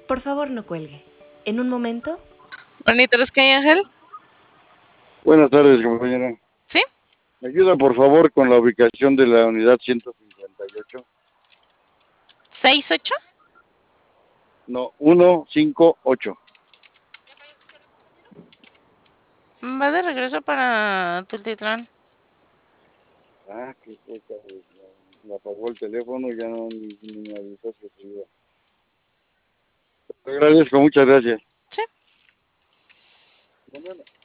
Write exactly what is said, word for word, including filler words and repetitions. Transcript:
Por favor, no cuelgue. En un momento... Monitores que hay, Ángel. Buenas tardes, compañera. ¿Sí? ¿Me ayuda, por favor, con la ubicación de la unidad ciento cincuenta y ocho? ¿seis ocho? No, ciento cincuenta y ocho. Va de regreso para Tultitlán. Ah, qué cosa. Me apagó el teléfono y ya no ni, ni me avisó que se iba. Te agradezco, muchas gracias. Sí. Bueno.